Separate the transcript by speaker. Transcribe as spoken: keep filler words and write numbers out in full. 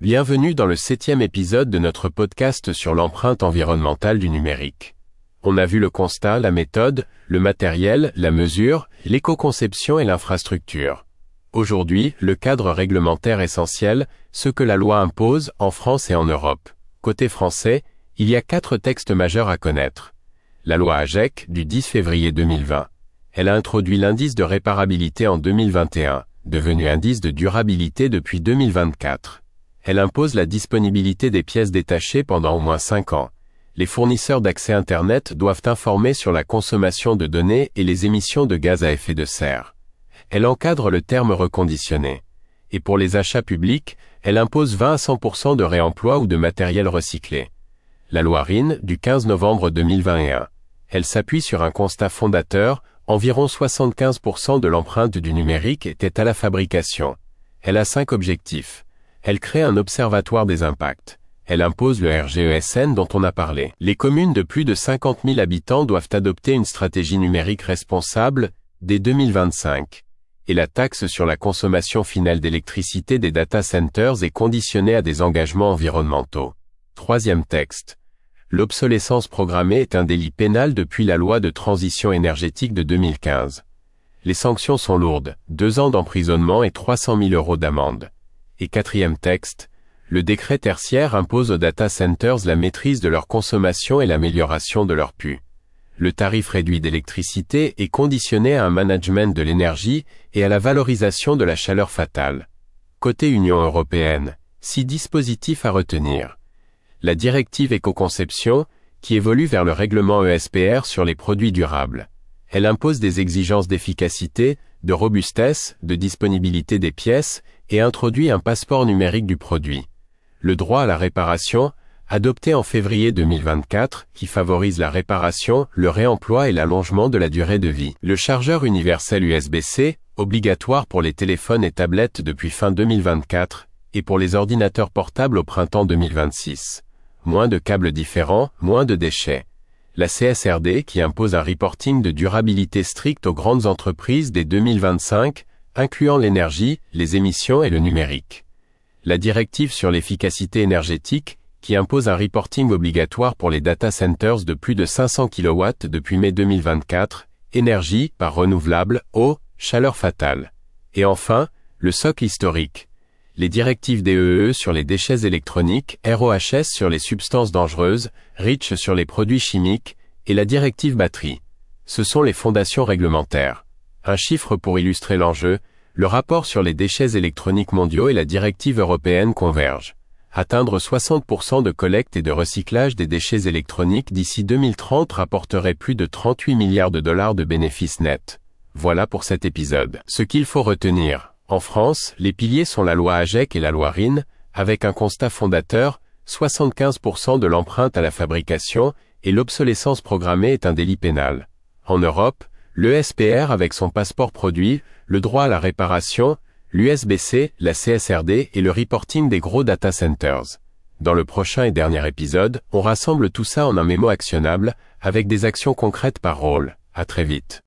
Speaker 1: Bienvenue dans le septième épisode de notre podcast sur l'empreinte environnementale du numérique. On a vu le constat, la méthode, le matériel, la mesure, l'éco-conception et l'infrastructure. Aujourd'hui, le cadre réglementaire essentiel, ce que la loi impose en France et en Europe. Côté français, il y a quatre textes majeurs à connaître. La loi AGEC du dix février deux mille vingt. Elle a introduit l'indice de réparabilité en deux mille vingt et un, devenu indice de durabilité depuis deux mille vingt-quatre. Elle impose la disponibilité des pièces détachées pendant au moins cinq ans. Les fournisseurs d'accès Internet doivent informer sur la consommation de données et les émissions de gaz à effet de serre. Elle encadre le terme reconditionné. Et pour les achats publics, elle impose vingt à cent pour cent de réemploi ou de matériel recyclé. La loi R I N du quinze novembre deux mille vingt et un. Elle s'appuie sur un constat fondateur, environ soixante-quinze pour cent de l'empreinte du numérique était à la fabrication. Elle a cinq objectifs. Elle crée un observatoire des impacts. Elle impose le R G E S N dont on a parlé. Les communes de plus de cinquante mille habitants doivent adopter une stratégie numérique responsable dès deux mille vingt-cinq. Et la taxe sur la consommation finale d'électricité des data centers est conditionnée à des engagements environnementaux. Troisième texte. L'obsolescence programmée est un délit pénal depuis la loi de transition énergétique de deux mille quinze. Les sanctions sont lourdes, deux ans d'emprisonnement et trois cent mille euros d'amende. Et quatrième texte, le décret tertiaire impose aux data centers la maîtrise de leur consommation et l'amélioration de leur P U. Le tarif réduit d'électricité est conditionné à un management de l'énergie et à la valorisation de la chaleur fatale. Côté Union européenne, six dispositifs à retenir. La directive éco-conception, qui évolue vers le règlement E S P R sur les produits durables. Elle impose des exigences d'efficacité, de robustesse, de disponibilité des pièces, et introduit un passeport numérique du produit. Le droit à la réparation, adopté en février deux mille vingt-quatre, qui favorise la réparation, le réemploi et l'allongement de la durée de vie. Le chargeur universel U S B C, obligatoire pour les téléphones et tablettes depuis fin deux mille vingt-quatre, et pour les ordinateurs portables au printemps deux mille vingt-six. Moins de câbles différents, moins de déchets. La C S R D qui impose un reporting de durabilité strict aux grandes entreprises dès deux mille vingt-cinq, incluant l'énergie, les émissions et le numérique. La directive sur l'efficacité énergétique, qui impose un reporting obligatoire pour les data centers de plus de cinq cents kilowatts depuis mai deux mille vingt-quatre, énergie, par renouvelable, eau, chaleur fatale. Et enfin, le socle historique. Les directives D E E sur les déchets électroniques, R O H S sur les substances dangereuses, REACH sur les produits chimiques, et la directive batterie. Ce sont les fondations réglementaires. Un chiffre pour illustrer l'enjeu, le rapport sur les déchets électroniques mondiaux et la directive européenne convergent. Atteindre soixante pour cent de collecte et de recyclage des déchets électroniques d'ici deux mille trente rapporterait plus de trente-huit milliards de dollars de bénéfices nets. Voilà pour cet épisode. Ce qu'il faut retenir. En France, les piliers sont la loi AGEC et la loi R I N, avec un constat fondateur, soixante-quinze pour cent de l'empreinte à la fabrication, et l'obsolescence programmée est un délit pénal. En Europe, l'E S P R avec son passeport produit, le droit à la réparation, l'U S B C, la C S R D et le reporting des gros data centers. Dans le prochain et dernier épisode, on rassemble tout ça en un mémo actionnable, avec des actions concrètes par rôle. À très vite.